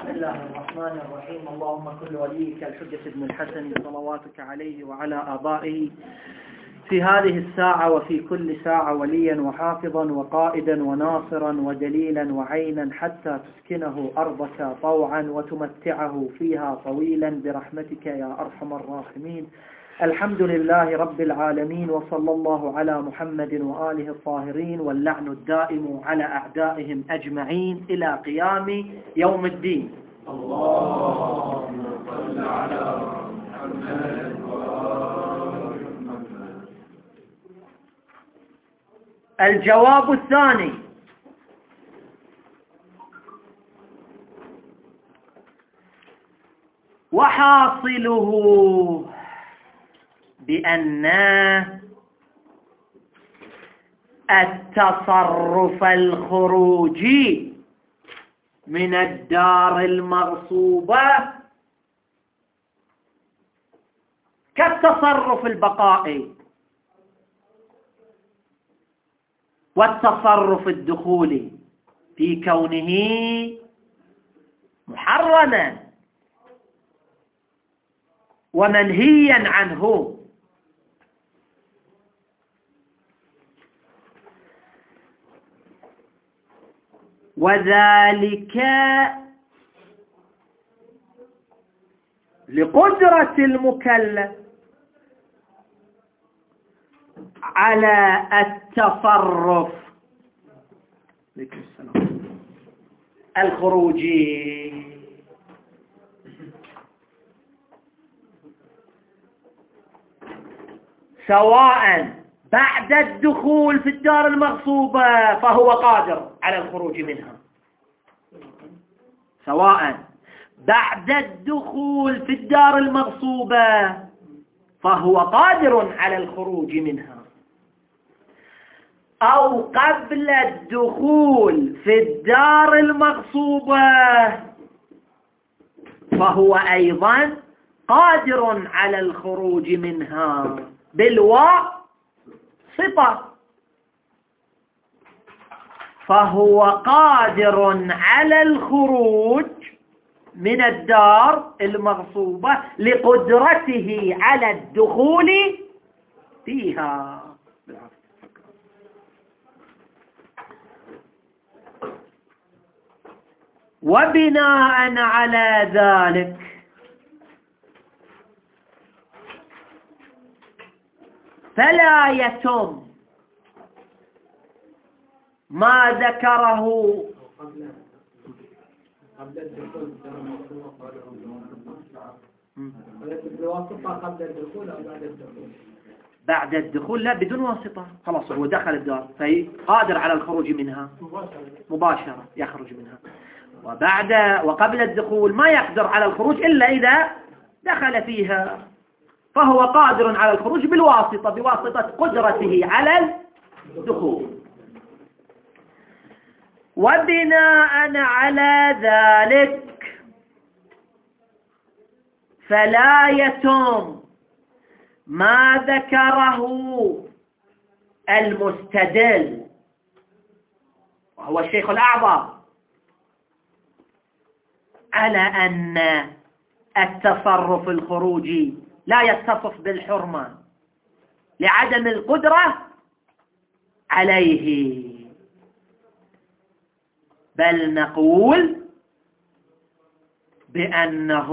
بسم الله الرحمن الرحيم. اللهم كل وليك الحجة بن الحسن صلواتك عليه وعلى آبائه في هذه الساعة وفي كل ساعة وليا وحافظا وقائدا وناصرا ودليلا وعينا حتى تسكنه أرضك طوعا وتمتعه فيها طويلا برحمتك يا أرحم الراحمين. الحمد لله رب العالمين، وصلى الله على محمد وآله الطاهرين، واللعن الدائم على أعدائهم أجمعين إلى قيام يوم الدين. اللهم صل على محمد وآل محمد. الجواب الثاني: وحاصله بأن التصرف الخروجي من الدار المغصوبة كالتصرف البقائي والتصرف الدخولي في كونه محرما ومنهيا عنه. وذلك لقدرة المكلف على التصرف الخروجي، سواء بعد الدخول في الدار المغصوبة فهو قادر على الخروج منها، سواء بعد الدخول في الدار المغصوبة فهو قادر على الخروج منها، أو قبل الدخول في الدار المغصوبة فهو أيضا قادر على الخروج منها بالواسطة، فهو قادر على الخروج من الدار المغصوبة لقدرته على الدخول فيها. وبناء على ذلك فلا يتم ما ذكره قبل الدخول بالواسطة قبل الدخول أو بعد الدخول؟ بعد الدخول لا، بدون واسطة، خلاص هو دخل الدار فهي قادر على الخروج منها مباشرة، يخرج منها. وقبل الدخول ما يقدر على الخروج إلا إذا دخل فيها، فهو قادر على الخروج بالواسطة، بواسطة قدرته على الدخول. وبناء على ذلك فلا يتم ما ذكره المستدل وهو الشيخ الأعظم على أن التصرف الخروجي لا يتصف بالحرمة لعدم القدرة عليه، بل نقول بأنه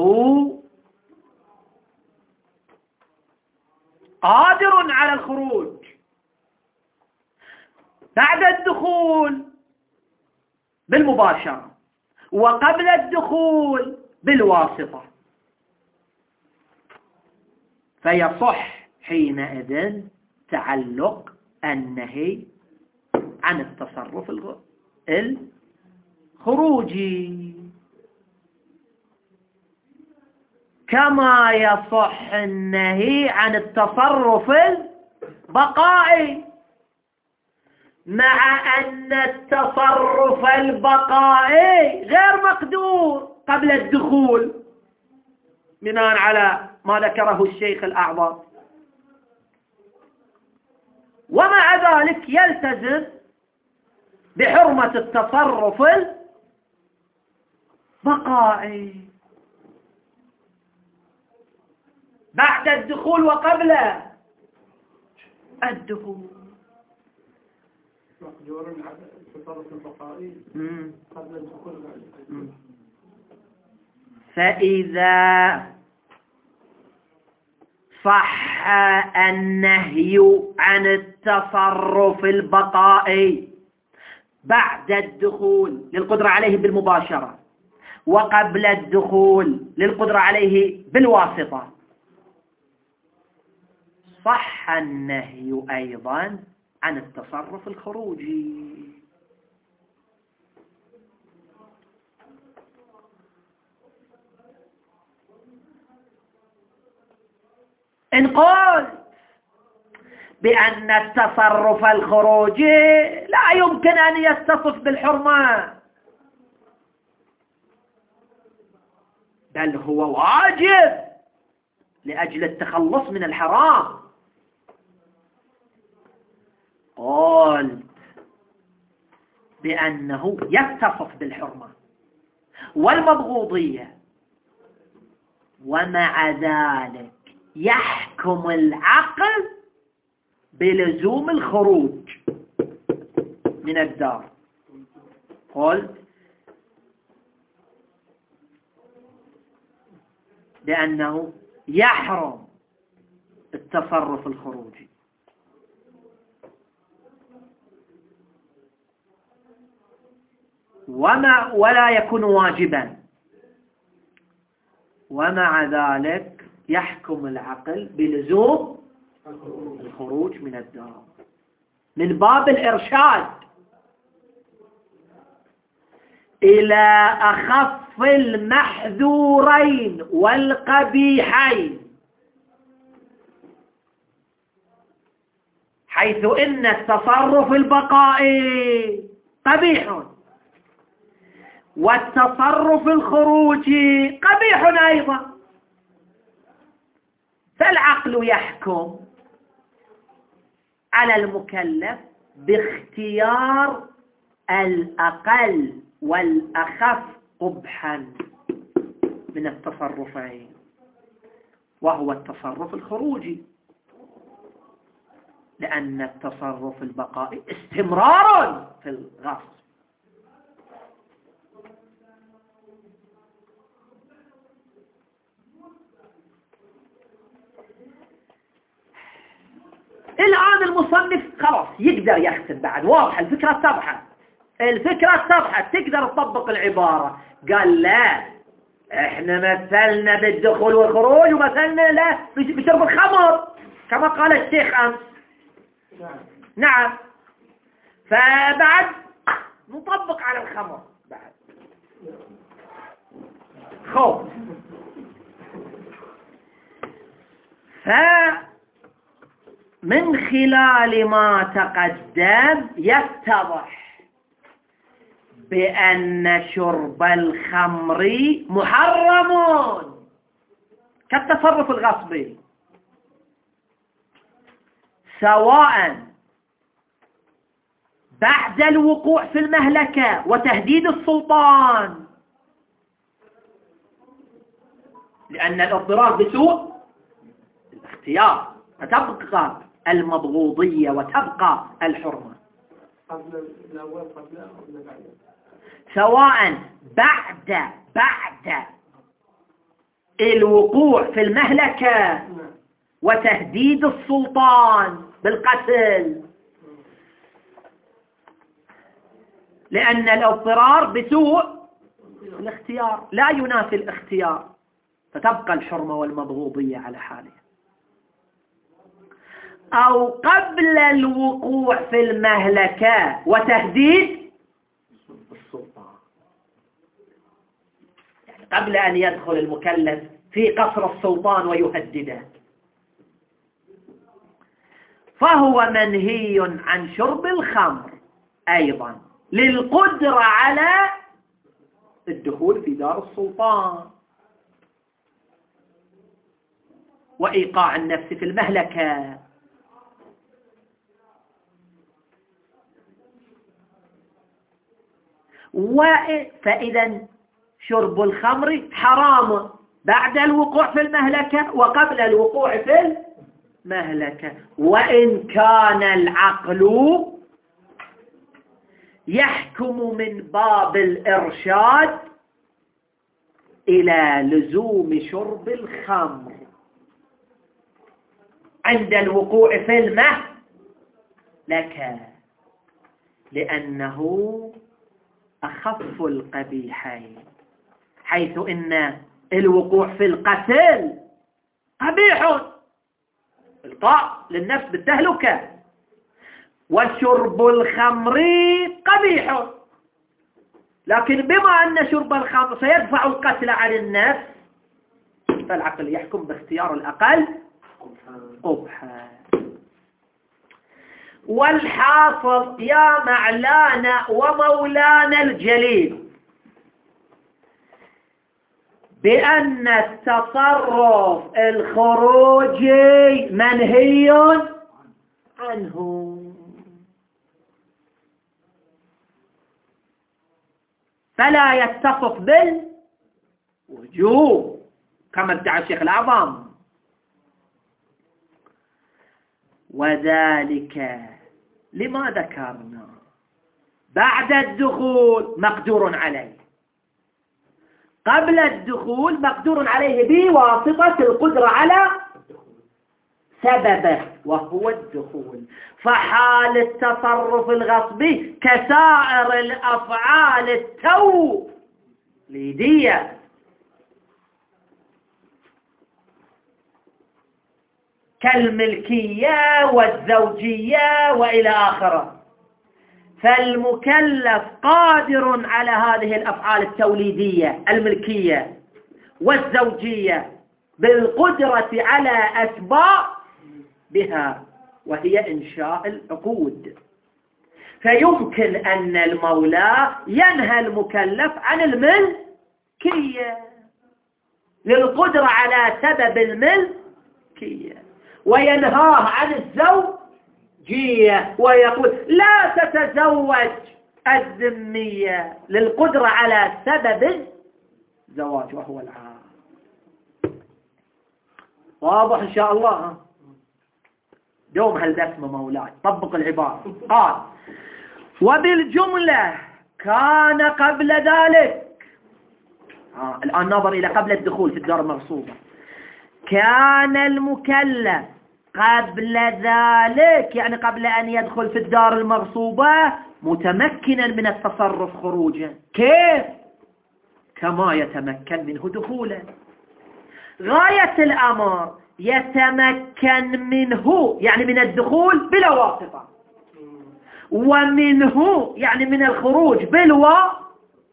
قادر على الخروج بعد الدخول بالمباشرة وقبل الدخول بالواسطة، فيصح حينئذ تعلق النهي عن التصرف الخروجي، كما يصح النهي عن التصرف البقائي، مع أن التصرف البقائي غير مقدور قبل الدخول بناء على ما ذكره الشيخ الأعظم. ومع ذلك يلتزم بحرمة التصرف بقائي بعد الدخول وقبل الدخول. فإذا صح النهي عن التصرف البقائي بعد الدخول للقدرة عليه بالمباشرة وقبل الدخول للقدرة عليه بالواسطة، صح النهي أيضا عن التصرف الخروجي. إن قلت بأن التصرف الخروجي لا يمكن أن يتصف بالحرمة، بل هو واجب لأجل التخلص من الحرام، قلت بأنه يتصف بالحرمة والمبغوضية، ومع ذلك يحكم العقل بلزوم الخروج من الدار. قلت بأنه يحرم التصرف الخروجي، ولا يكون واجبا، ومع ذلك يحكم العقل بلزوم الخروج من الدار من باب الإرشاد إلى أخف المحذورين والقبيحين، حيث إن التصرف البقائي قبيح والتصرف الخروجي قبيح أيضا، فالعقل يحكم على المكلف باختيار الأقل والأخف قبحا من التصرفين، وهو التصرف الخروجي، لأن التصرف البقائي استمرار في الغصب. الآن المصنف خلاص يقدر يختم بعد، واضح الفكرة اتضحت، الفكرة اتضحت، تقدر تطبق العبارة. قال لا، احنا مثلنا بالدخول والخروج ومثلنا لا بشرب الخمر كما قال الشيخ أمس. نعم، فبعد نطبق على الخمر بعد خوف. من خلال ما تقدم يتضح بأن شرب الخمر محرم كالتصرف الغصبي، سواء بعد الوقوع في المهلكة وتهديد السلطان، لأن الاضطرار بسوء الاختيار، فتبقى المبغوضية وتبقى الحرمة، سواء بعد الوقوع في المهلكة وتهديد السلطان بالقتل، لأن الاضطرار بسوء الاختيار لا ينافي الاختيار، فتبقى الحرمة والمبغوضية على حالها، أو قبل الوقوع في المهلكة وتهديد السلطان، يعني قبل أن يدخل المكلف في قصر السلطان ويهدده، فهو منهي عن شرب الخمر أيضا للقدرة على الدخول في دار السلطان وإيقاع النفس في المهلكة. فإذا شرب الخمر حرام بعد الوقوع في المهلكة وقبل الوقوع في المهلكة، وإن كان العقل يحكم من باب الإرشاد إلى لزوم شرب الخمر عند الوقوع في المهلكة، لأنه أخف القبيحين، حيث إن الوقوع في القتل قبيح، إلقاء للنفس بالتهلكة، وشرب الخمر قبيح، لكن بما أن شرب الخمر سيدفع القتل عن النفس فالعقل يحكم باختيار الأقل قبحا. والحاصل يا معلانا ومولانا الجليل بأن التصرف الخروجي منهي عنه، فلا يتصف بالوجوب كما ادعى الشيخ الأعظم، وذلك لما ذكرنا بعد الدخول مقدور عليه، قبل الدخول مقدور عليه بواسطة القدرة على سببه وهو الدخول. فحال التصرف الغصبي كسائر الأفعال التوليدية، كالملكية والزوجية وإلى آخره، فالمكلف قادر على هذه الأفعال التوليدية الملكية والزوجية بالقدرة على أسبابها وهي إنشاء العقود، فيمكن أن المولى ينهى المكلف عن الملكية للقدرة على سبب الملكية، وينهاه عن الزوجية ويقول لا تتزوج الذمية للقدرة على سبب الزواج وهو العام. واضح إن شاء الله؟ دوم هالبسمة مولاي، طبق العبارة. قال وبالجملة كان قبل ذلك، الآن نظر إلى قبل الدخول في الدار المغصوبة، كان المكلف قبل ذلك يعني قبل أن يدخل في الدار المغصوبة متمكنا من التصرف خروجا. كيف؟ كما يتمكن منه دخولا. غاية الأمر يتمكن منه يعني من الدخول بلا واسطة، ومنه يعني من الخروج بالواسطة،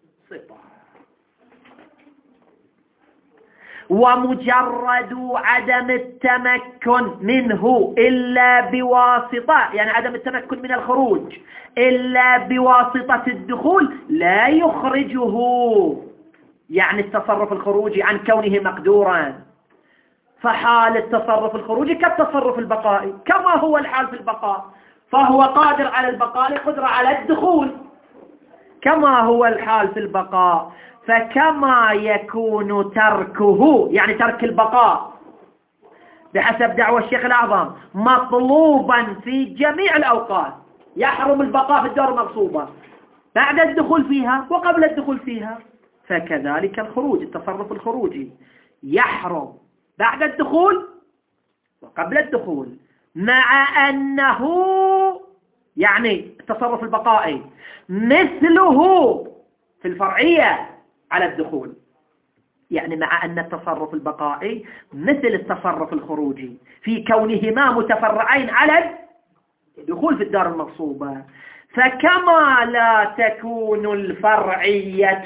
ومجرد عدم التمكن منه إلا بواسطة يعني عدم التمكن من الخروج إلا بواسطة الدخول لا يخرجه يعني التصرف الخروجي عن كونه مقدورا. فحال التصرف الخروجي كالتصرف البقائي كما هو الحال في البقاء، فهو قادر على البقاء قدرة على الدخول كما هو الحال في البقاء، فكما يكون تركه يعني ترك البقاء بحسب دعوى الشيخ الأعظم مطلوبا في جميع الأوقات، يحرم البقاء في الدار المغصوبة بعد الدخول فيها وقبل الدخول فيها، فكذلك الخروج التصرف الخروجي يحرم بعد الدخول وقبل الدخول، مع أنه يعني التصرف البقائي مثله في الفرعية على الدخول، يعني مع أن التصرف البقائي مثل التصرف الخروجي في كونهما متفرعين على الدخول في الدار المغصوبة. فكما لا تكون الفرعية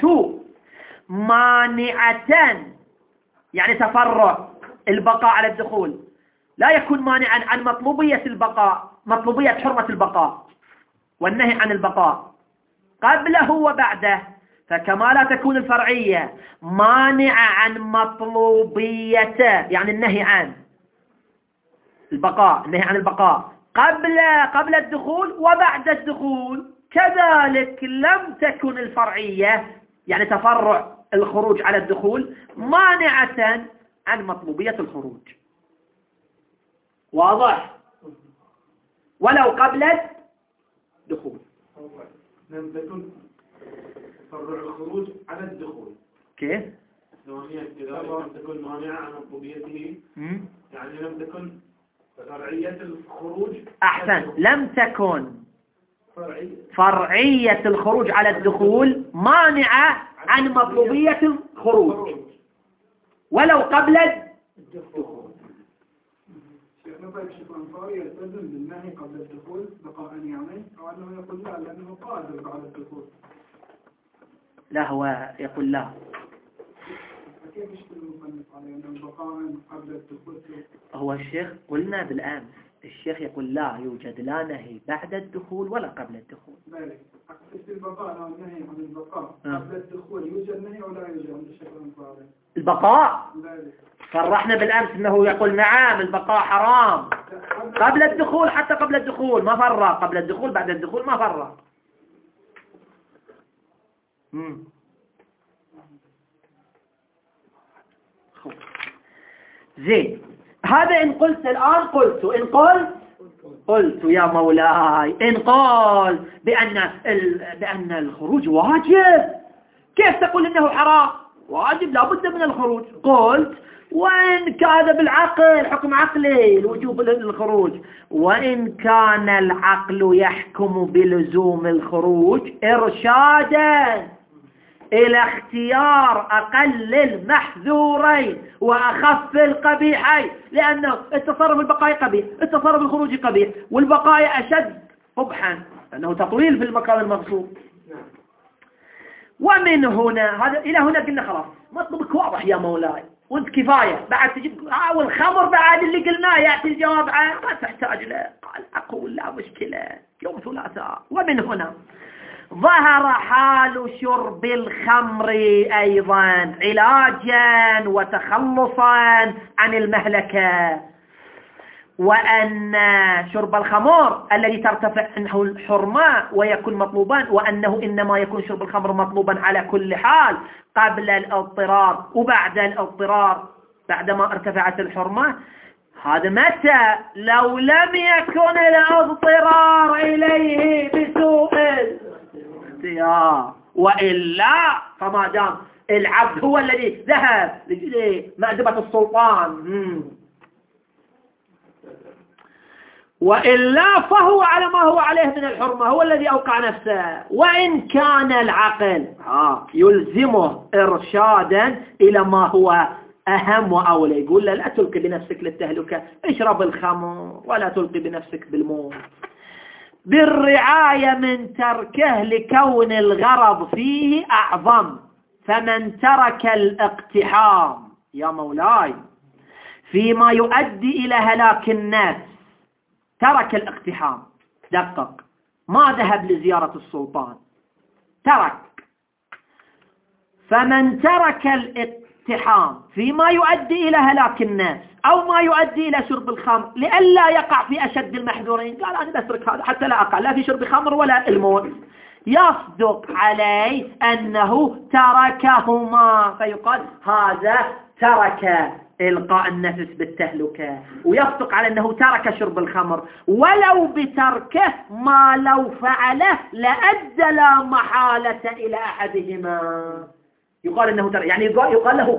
مانعة يعني تفرع البقاء على الدخول لا يكون مانعا عن مطلوبية البقاء، مطلوبية حرمة البقاء والنهي عن البقاء قبله وبعده، فكما لا تكون الفرعية مانعة عن مطلوبيته يعني النهي عن البقاء، النهي عن البقاء قبل الدخول وبعد الدخول، كذلك لم تكن الفرعية يعني تفرع الخروج على الدخول مانعة عن مطلوبية الخروج. واضح؟ ولو قبل الدخول. لم تكن فرع الخروج على الدخول. كيف؟ ثوانية كذا لم تكن مانعة عن مطلوبيته، يعني لم تكن فرعية الخروج. أحسن، لم تكن فرعية الخروج على الدخول مانعة عن مطلوبية الخروج ولو قبل الدخول. شيخنا طيب شيخ الأنصاري يلتزم بالنهي قبل الدخول بقاء يعني، أو أنه يقول لا لأنه قادر بعد الدخول؟ لا، هو يقول لا. كيف يشكل المصنف عليه أنه بقاء قبل الدخول؟ هو الشيخ قلنا بالأمس الشيخ يقول لا يوجد لا نهي بعد الدخول ولا قبل الدخول. ذلك أقصد البقاء أو النهي عن البقاء قبل الدخول يوجد نهي ولا يوجد عند الشيخ الأنصاري؟ البقاء ذلك صرحنا بالأمس أنه يقول نعم البقاء حرام قبل الدخول، حتى قبل الدخول ما فرق، قبل الدخول بعد الدخول ما فرق. زين، هذا إن قلت الآن قلت، إن قلت يا مولاي إن قال بأن الخروج واجب، كيف تقول إنه حرام؟ واجب لا بد من الخروج. قلت وإن كان بالعقل حكم عقلي الوجوب للخروج، وإن كان العقل يحكم بلزوم الخروج إرشادا إلى اختيار أقل المحذورين وأخف القبيحين، لأنه التصرف البقاء قبيح، التصرف الخروجي قبيح، والبقاء أشد قبحا لأنه تطويل في المكان المغصوب. ومن هنا هذا إلى هنا قلنا خلاص مطلبك واضح يا مولاي، وانت كفاية بعد تجيب والخمر بعد اللي قلناه يأتي الجواب ما تحتاج له. قال أقول لا مشكلة يوم ثلاثاء. ومن هنا ظهر حال شرب الخمر أيضا علاجا وتخلصا عن المهلكة، وأن شرب الخمر الذي ترتفع عنه الحرمة ويكون مطلوبا، وأنه إنما يكون شرب الخمر مطلوبا على كل حال قبل الاضطرار وبعد الاضطرار بعدما ارتفعت الحرمة. هذا متى؟ لو لم يكن الاضطرار إليه بسوء الاختيار، وإلا فما دام العبد هو الذي ذهب لمأدبة السلطان وإلا فهو على ما هو عليه من الحرمة، هو الذي أوقع نفسه. وإن كان العقل يلزمه إرشادا إلى ما هو أهم وأولى، يقول له لا تلقي بنفسك للتهلكة، اشرب الخمر ولا تلقي بنفسك بالموت، بالرعاية من تركه لكون الغرض فيه أعظم. فمن ترك الاقتحام يا مولاي فيما يؤدي إلى هلاك الناس، ترك الاقتحام، دقق، ما ذهب لزيارة السلطان، ترك. فمن ترك الاقتحام فيما يؤدي إلى هلاك الناس أو ما يؤدي إلى شرب الخمر لئلا يقع في أشد المحذورين، قال أنا بترك هذا حتى لا أقع لا في شرب خمر ولا الموت، يصدق عليه أنه تركهما، فيقال هذا ترك إلقاء النفس بالتهلكة، ويصدق على أنه ترك شرب الخمر، ولو بتركه ما لو فعله لأدى لا محالة إلى أحدهما. يقال أنه ترك، يعني يقال له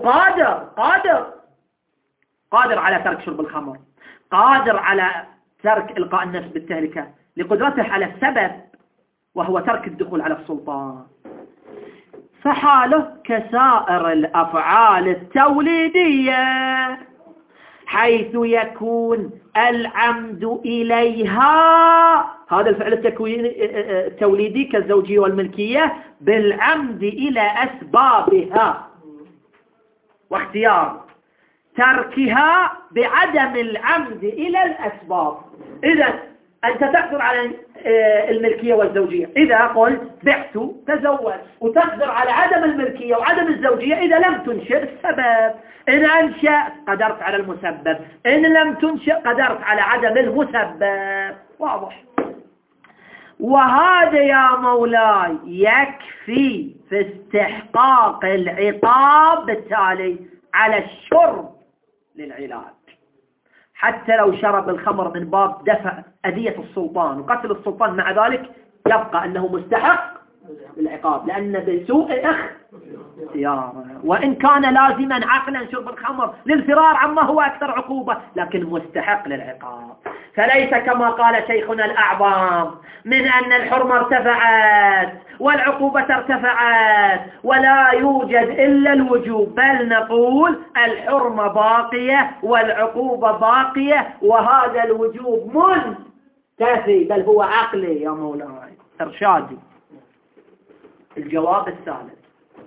قادر على ترك شرب الخمر، قادر على ترك إلقاء النفس بالتهلكة لقدرته على السبب وهو ترك الدخول على السلطان. فحاله كسائر الأفعال التوليدية حيث يكون العمد إليها، هذا الفعل التوليدي كالزوجية والملكية، بالعمد إلى أسبابها واختيار تركها بعدم العمد إلى الأسباب. إذا أنت تقدر على الملكية والزوجية إذا قلت بعت تزوج، وتقدر على عدم الملكية وعدم الزوجية إذا لم تنشئ السبب. إن أنشأت قدرت على المسبب، إن لم تنشئ قدرت على عدم المسبب. واضح. وهذا يا مولاي يكفي في استحقاق العقاب بالتالي على الشرب للعلاج، حتى لو شرب الخمر من باب دفع أذية السلطان وقتل السلطان، مع ذلك يبقى أنه مستحق للعقاب، لأن بسوء اختياره، وإن كان لازما عقلا شرب الخمر للفرار عما هو أكثر عقوبة، لكن مستحق للعقاب. فليس كما قال شيخنا الأعظم من أن الحرمة ارتفعت والعقوبة ارتفعت ولا يوجد إلا الوجوب، بل نقول الحرمة باقية والعقوبة باقية، وهذا الوجوب منتفي بل هو عقلي يا مولاي إرشادي. الجواب الثالث: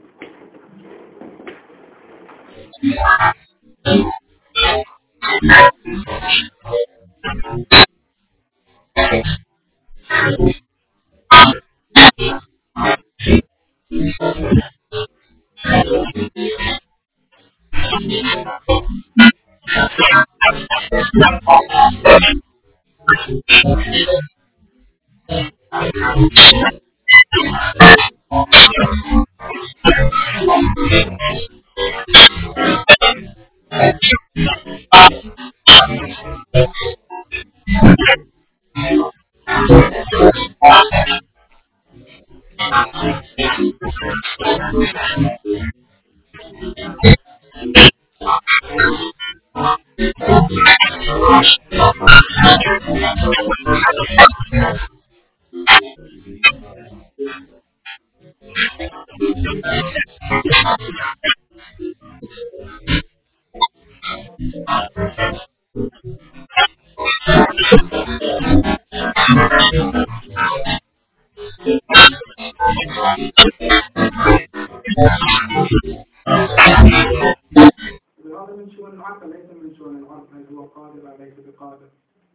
هذا من شؤون العقل ليس من شؤون العرف، هل هو قادر أو ليس بقادر؟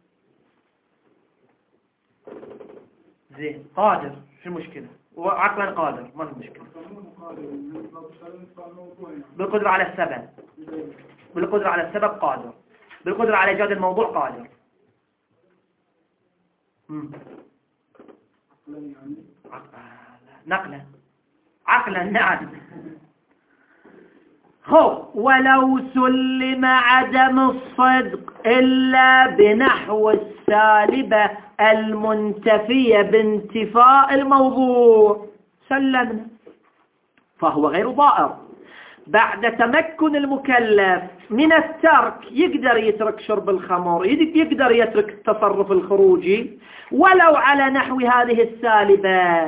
زين قادر، شو المشكلة؟ وعقلا قادر، ما في مشكلة. بالقدرة على السبب، بالقدرة على السبب قادر، بالقدرة على إيجاد الموضوع قادر. نقلا عقلا نعم. هو ولو سلم عدم الصدق إلا بنحو السالبة المنتفية بانتفاء الموضوع سلمنا، فهو غير ضائر. بعد تمكن المكلف من الترك يقدر يترك شرب الخمر، يقدر يترك التصرف الخروجي ولو على نحو هذه السالبة،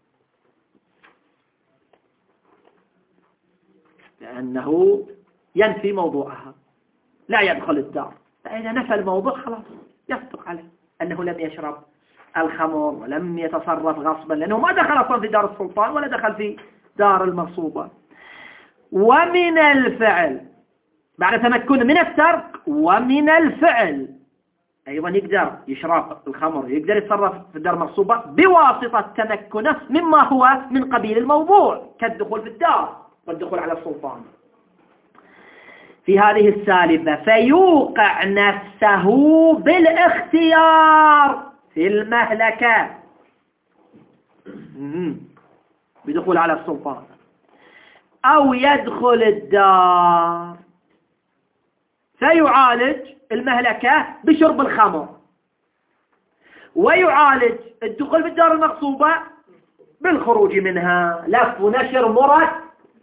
لأنه ينفي موضوعها، لا يدخل الدار. فإذا نفى الموضوع خلاص يصدق عليه أنه لم يشرب الخمر ولم يتصرف غصبا، لأنه ما دخل أصلا في دار السلطان ولا دخل في دار المغصوبة. ومن الفعل بعد تمكن من الترك ومن الفعل أيضا يقدر يشرب الخمر، يقدر يتصرف في الدار المغصوبة بواسطة تمكنه مما هو من قبيل الموضوع كالدخول في الدار والدخول على السلطان في هذه السالبة، فيوقع نفسه بالاختيار في المهلكة بدخول على السلطان، أو يدخل الدار فيعالج المهلكة بشرب الخمر، ويعالج الدخول في الدار المغصوبة بالخروج منها، لف ونشر مرتب.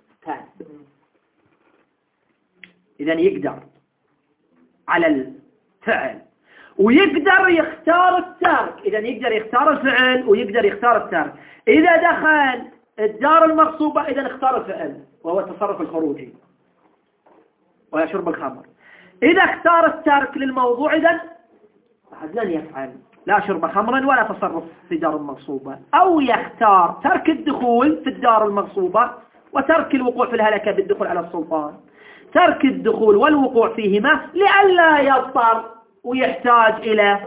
إذن يقدر على الفعل ويقدر يختار الترك، إذن يقدر يختار الفعل ويقدر يختار الترك. إذا دخل الدار المغصوبة إذن اختار الفعل وهو التصرف الخروجي وهو شرب الخمر. إذا اختار الترك للموضوع إذن لن يفعل لا شرب خمرا ولا تصرف في دار المغصوبة، أو يختار ترك الدخول في الدار المغصوبة وترك الوقوع في الهلكة بالدخول على السلطان، ترك الدخول والوقوع فيهما لئلا يضطر ويحتاج إلى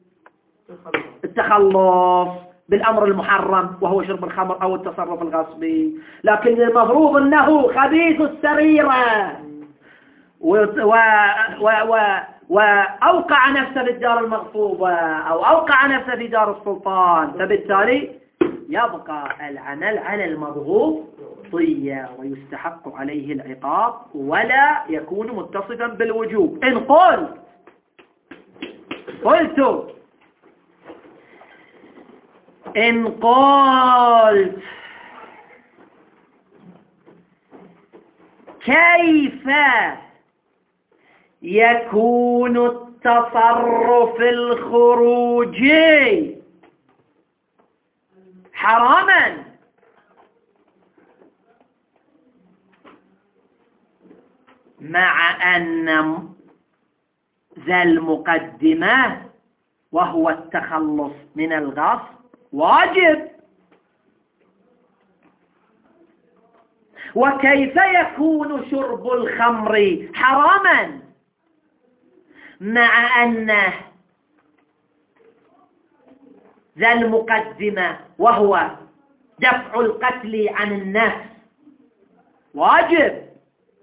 التخلص بالأمر المحرم وهو شرب الخمر أو التصرف الغصبي. لكن المفروض أنه خبيث السريرة وأوقع نفسه في الدار المغصوبة أو أوقع نفسه في دار السلطان، فبالتالي يبقى العمل على المضغوط طية ويستحق عليه العقاب ولا يكون متصفا بالوجوب. إن قلت كيف يكون التصرف الخروجي حراما مع أن ذا المقدمة وهو التخلص من الغصب واجب؟ وكيف يكون شرب الخمر حراما مع أن ذا المقدمة وهو دفع القتل عن النفس واجب؟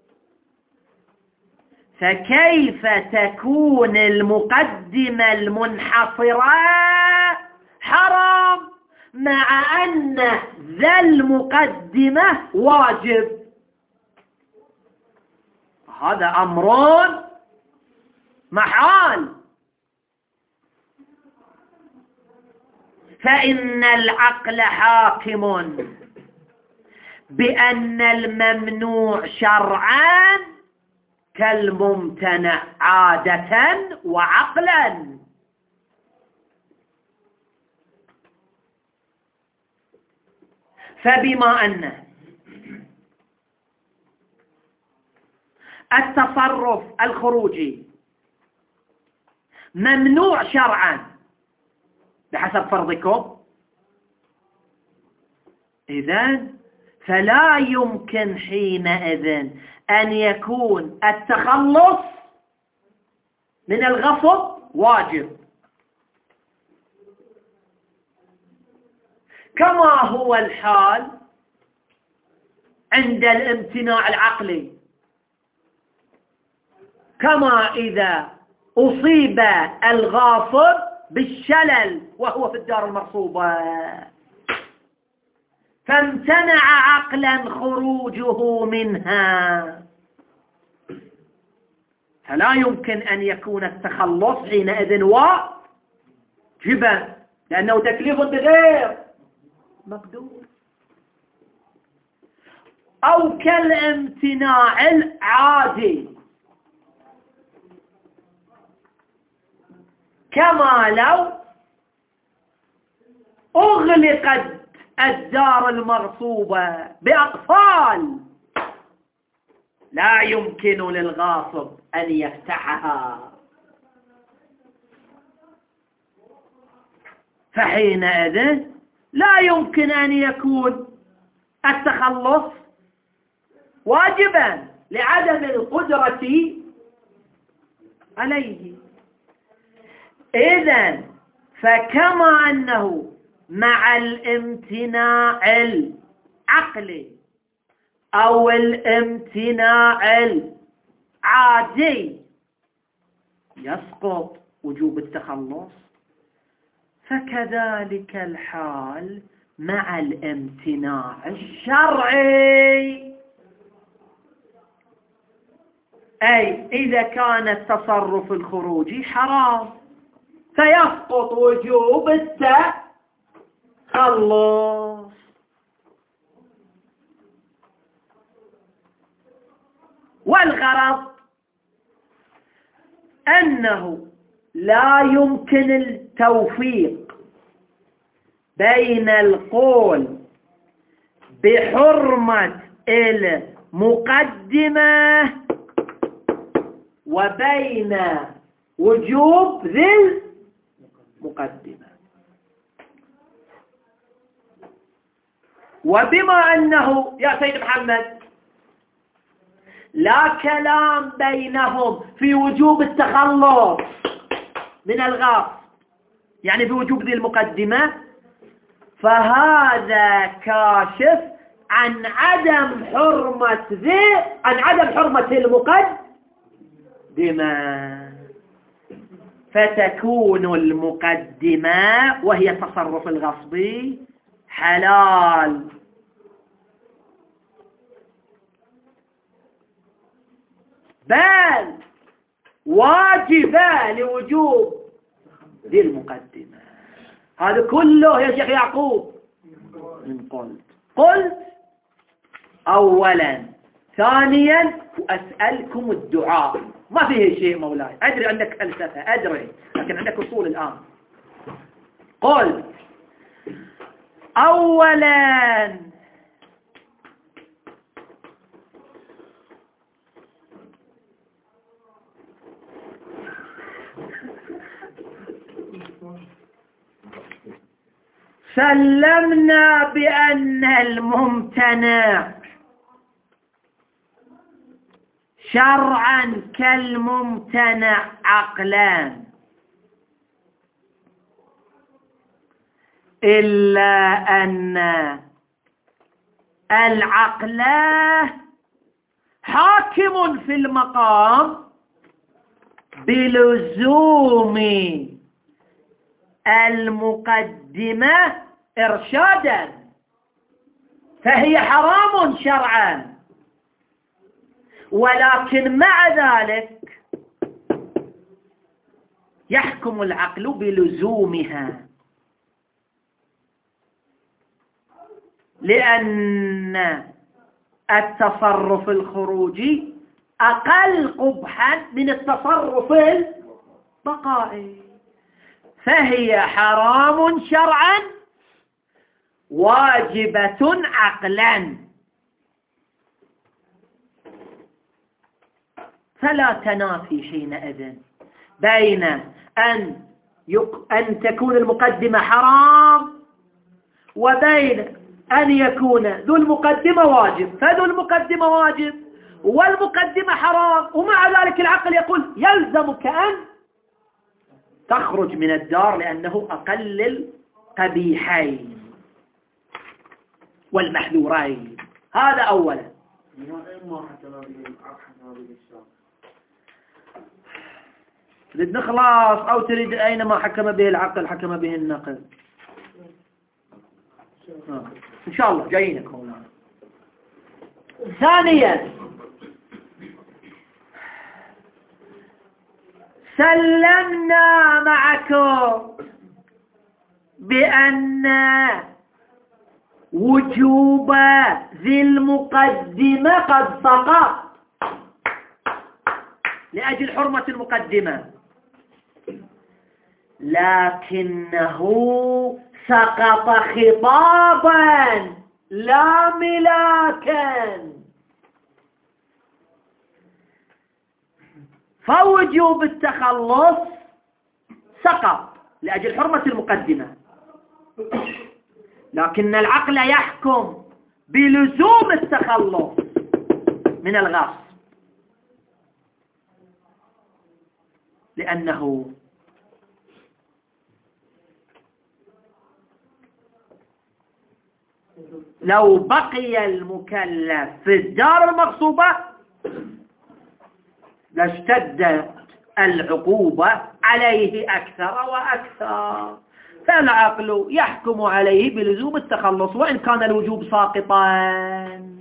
فكيف تكون المقدمة المنحصرة حرام مع أن ذا المقدمة واجب؟ هذا أمر محال. فإن العقل حاكم بأن الممنوع شرعا كالممتنع عادة وعقلا. فبما أن التصرف الخروجي ممنوع شرعا بحسب فرضكم، إذن فلا يمكن حينئذ أن يكون التخلص من الغصب واجب، كما هو الحال عند الامتناع العقلي. كما إذا أصيب الغاصب بالشلل وهو في الدار المغصوبة فامتنع عقلا خروجه منها، فلا يمكن أن يكون التخلص حينئذ واجبا لأنه تكليف غير مقدور. أو كالامتناع العادي، كما لو أغلقت الدار المغصوبة بأقفال لا يمكن للغاصب أن يفتحها، فحينئذ لا يمكن أن يكون التخلص واجبا لعدم القدرة عليه. إذن فكما أنه مع الامتناع العقلي أو الامتناع العادي يسقط وجوب التخلص، فكذلك الحال مع الامتناع الشرعي، أي إذا كان التصرف الخروجي حرام فيسقط وجوب التخلص. والغرض أنه لا يمكن التوفيق بين القول بحرمة المقدمة وبين وجوب ذي المقدمة. وبما أنه يا سيد محمد لا كلام بينهم في وجوب التخلص من الغاصب يعني بوجوب ذي المقدمة، فهذا كاشف عن عدم حرمة المقدمة. فتكون المقدمة وهي التصرف الغصبي حلال. بل واجبة لوجوب ذي المقدمة. هذا كله يا شيخ يعقوب من قلت أولا. ثانيا وأسألكم الدعاء. ما فيه شيء مولاي، أدري عندك فلسفة، أدري، لكن عندك أصول الآن. قلت أولا سلمنا بأن الممتنع شرعا كالممتنع عقلا، إلا أن العقل حاكم في المقام بلزوم المقدمة إرشادا، فهي حرام شرعا، ولكن مع ذلك يحكم العقل بلزومها، لأن التصرف الخروجي أقل قبحا من التصرف البقائي، فهي حرام شرعا واجبة عقلا. فلا تنافي حينئذ بين أن تكون المقدمة حرام وبين أن يكون ذو المقدمة واجب. فذو المقدمة واجب والمقدمة حرام، ومع ذلك العقل يقول يلزمك أن تخرج من الدار لأنه أقل القبيحين والمحذورين. هذا أولا. تريد نخلص أو تريد أينما حكم به العقل حكم به النقل؟ إن شاء الله جايينك مولانا. ثانيا سلمنا معكم بأن وجوب ذي المقدمة قد سقط لأجل حرمة المقدمة، لكنه سقط خطابا لا ملاكا، فوجوب التخلص سقط لأجل حرمة المقدمة، لكن العقل يحكم بلزوم التخلص من الغصب، لأنه لو بقي المكلف في الدار المغصوبة لاشتدت العقوبة عليه أكثر وأكثر، فالعقل يحكم عليه بلزوم التخلص وإن كان الوجوب ساقطا.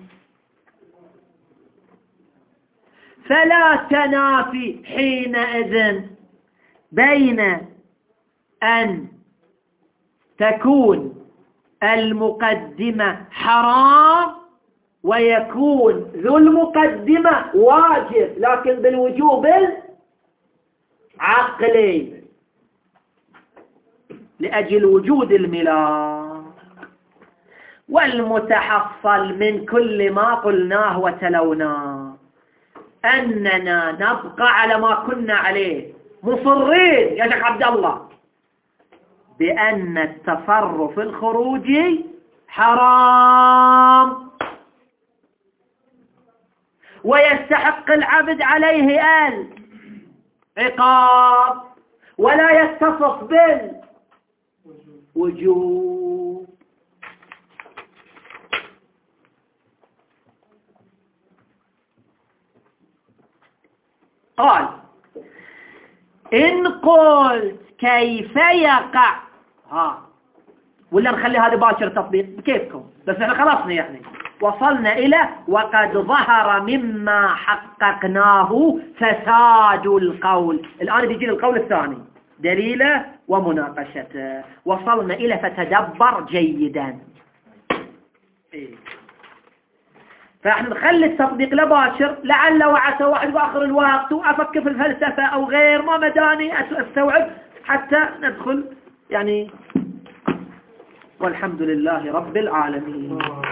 فلا تنافي حينئذ بين أن تكون المقدمة حرام ويكون ذو المقدمة واجب لكن بالوجوب العقلي لأجل وجود الملاك. والمتحصل من كل ما قلناه وتلوناه أننا نبقى على ما كنا عليه مصرين يا شيخ عبد الله بأن التصرف الخروجي حرام ويستحق العبد عليه العقاب ولا يتصف بالوجوب. قال إن قلت كيف يقع ولا نخلي هذا باشر تطبيق بكيفكم، بس احنا خلصنا يعني وصلنا إلى وقد ظهر مما حققناه فساد القول. الآن بيجي القول الثاني دليله ومناقشته. وصلنا إلى فتدبر جيدا. فاحنا نخلي التطبيق لباشر، لعل وعسى واحد بآخر الوقت وأفكر في الفلسفة أو غير ما مداني أستوعب حتى ندخل يعني. والحمد لله رب العالمين.